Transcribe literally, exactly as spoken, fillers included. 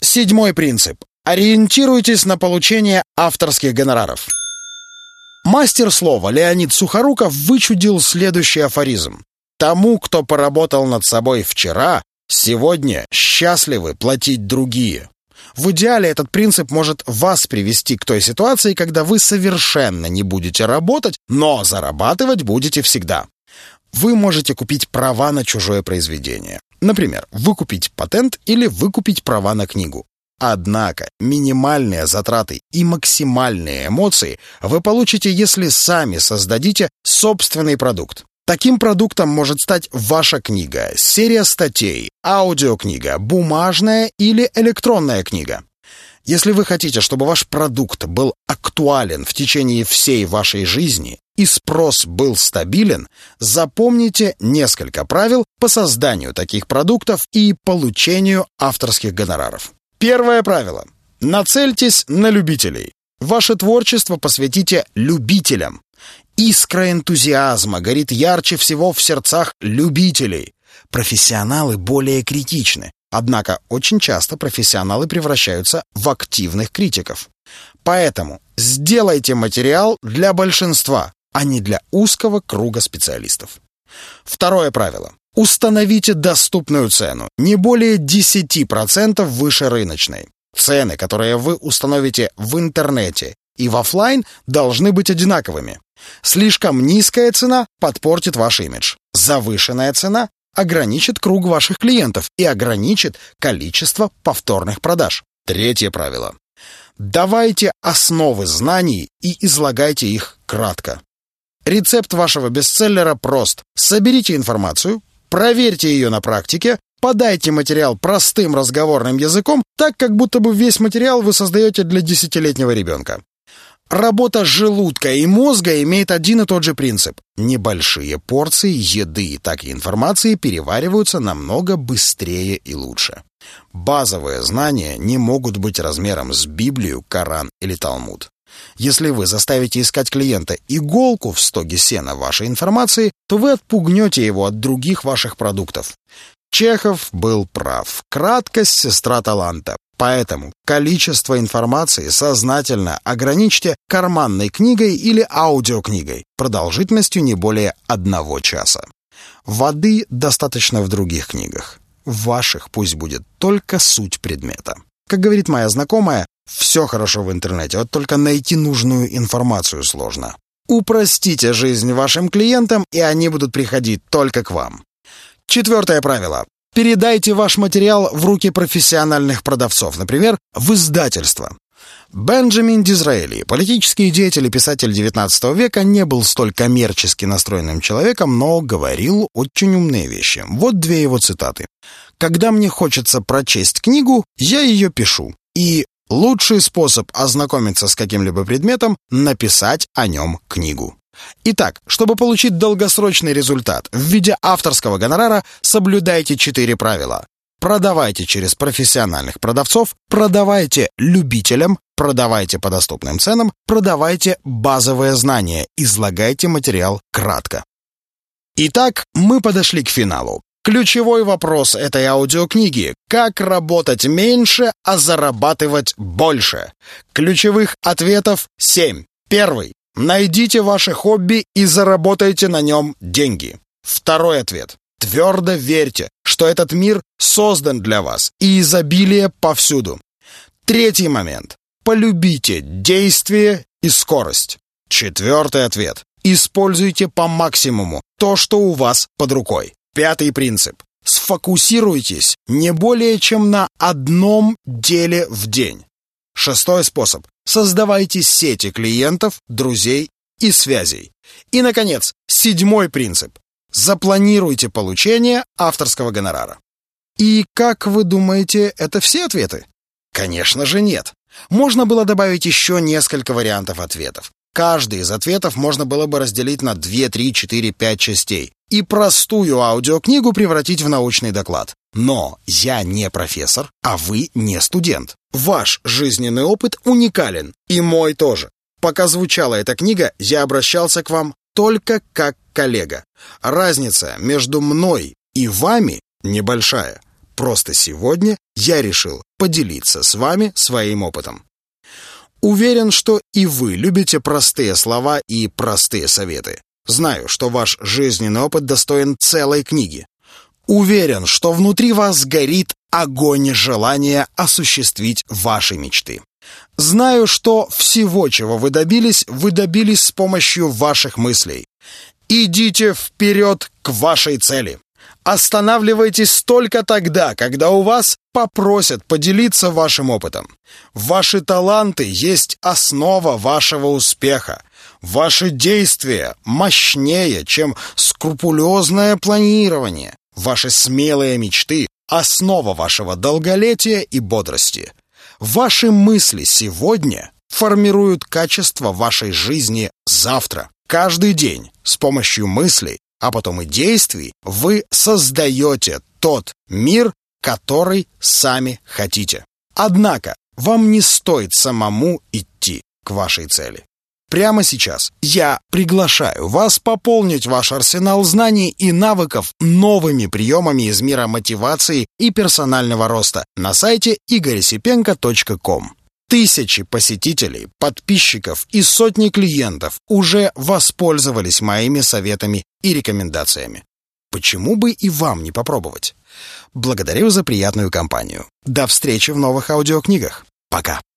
Седьмой принцип. Ориентируйтесь на получение авторских гонораров. Мастер слова Леонид Сухоруков вычудил следующий афоризм. Тому, кто поработал над собой вчера, сегодня счастливы платить другие. В идеале этот принцип может вас привести к той ситуации, когда вы совершенно не будете работать, но зарабатывать будете всегда. Вы можете купить права на чужое произведение. Например, выкупить патент или выкупить права на книгу. Однако минимальные затраты и максимальные эмоции вы получите, если сами создадите собственный продукт. Таким продуктом может стать ваша книга, серия статей, аудиокнига, бумажная или электронная книга. Если вы хотите, чтобы ваш продукт был актуален в течение всей вашей жизни и спрос был стабилен, запомните несколько правил по созданию таких продуктов и получению авторских гонораров. Первое правило. Нацельтесь на любителей. Ваше творчество посвятите любителям. Искра энтузиазма горит ярче всего в сердцах любителей. Профессионалы более критичны. Однако очень часто профессионалы превращаются в активных критиков. Поэтому сделайте материал для большинства, а не для узкого круга специалистов. Второе правило. Установите доступную цену, не более десять процентов выше рыночной. Цены, которые вы установите в интернете и в офлайн, должны быть одинаковыми. Слишком низкая цена подпортит ваш имидж. Завышенная цена ограничит круг ваших клиентов и ограничит количество повторных продаж. Третье правило. Давайте основы знаний и излагайте их кратко. Рецепт вашего бестселлера прост. Соберите информацию, проверьте ее на практике, подайте материал простым разговорным языком, так как будто бы весь материал вы создаете для десятилетнего ребенка. Работа желудка и мозга имеет один и тот же принцип. Небольшие порции еды, так и информации перевариваются намного быстрее и лучше. Базовые знания не могут быть размером с Библию, Коран или Талмуд. Если вы заставите искать клиента иголку в стоге сена вашей информации, то вы отпугнете его от других ваших продуктов. Чехов был прав. Краткость – сестра таланта. Поэтому количество информации сознательно ограничьте карманной книгой или аудиокнигой продолжительностью не более одного часа. Воды достаточно в других книгах. В ваших пусть будет только суть предмета. Как говорит моя знакомая, все хорошо в интернете, вот только найти нужную информацию сложно. Упростите жизнь вашим клиентам, и они будут приходить только к вам. Четвертое правило. Передайте ваш материал в руки профессиональных продавцов, например, в издательство. Бенджамин Дизраэли, политический деятель и писатель девятнадцатого века, не был столь коммерчески настроенным человеком, но говорил очень умные вещи. Вот две его цитаты. «Когда мне хочется прочесть книгу, я ее пишу. И лучший способ ознакомиться с каким-либо предметом – написать о нем книгу». Итак, чтобы получить долгосрочный результат в виде авторского гонорара, соблюдайте четыре правила. Продавайте через профессиональных продавцов, продавайте любителям, продавайте по доступным ценам, продавайте базовые знания, излагайте материал кратко. Итак, мы подошли к финалу. Ключевой вопрос этой аудиокниги – как работать меньше, а зарабатывать больше? Ключевых ответов семь. Первый. Найдите ваше хобби и заработайте на нем деньги. Второй ответ. Твердо верьте, что этот мир создан для вас, и изобилие повсюду. Третий момент. Полюбите действие и скорость. Четвертый ответ. Используйте по максимуму то, что у вас под рукой. Пятый принцип. Сфокусируйтесь не более чем на одном деле в день. Шестой способ. Создавайте сети клиентов, друзей и связей. И, наконец, седьмой принцип. Запланируйте получение авторского гонорара. И как вы думаете, это все ответы? Конечно же нет. Можно было добавить еще несколько вариантов ответов. Каждый из ответов можно было бы разделить на две, три, четыре, пять частей и простую аудиокнигу превратить в научный доклад. Но я не профессор, а вы не студент. Ваш жизненный опыт уникален, и мой тоже. Пока звучала эта книга, я обращался к вам только как коллега. Разница между мной и вами небольшая. Просто сегодня я решил поделиться с вами своим опытом. Уверен, что и вы любите простые слова и простые советы. Знаю, что ваш жизненный опыт достоин целой книги. Уверен, что внутри вас горит огонь желания осуществить ваши мечты. Знаю, что всего, чего вы добились, вы добились с помощью ваших мыслей. Идите вперед к вашей цели. Останавливайтесь только тогда, когда у вас попросят поделиться вашим опытом. Ваши таланты есть основа вашего успеха. Ваши действия мощнее, чем скрупулезное планирование. Ваши смелые мечты – основа вашего долголетия и бодрости. Ваши мысли сегодня формируют качество вашей жизни завтра. Каждый день с помощью мыслей, а потом и действий, вы создаете тот мир, который сами хотите. Однако вам не стоит самому идти к вашей цели. Прямо сейчас я приглашаю вас пополнить ваш арсенал знаний и навыков новыми приемами из мира мотивации и персонального роста на сайте игорь осипенко точка ком. Тысячи посетителей, подписчиков и сотни клиентов уже воспользовались моими советами и рекомендациями. Почему бы и вам не попробовать? Благодарю за приятную компанию. До встречи в новых аудиокнигах. Пока.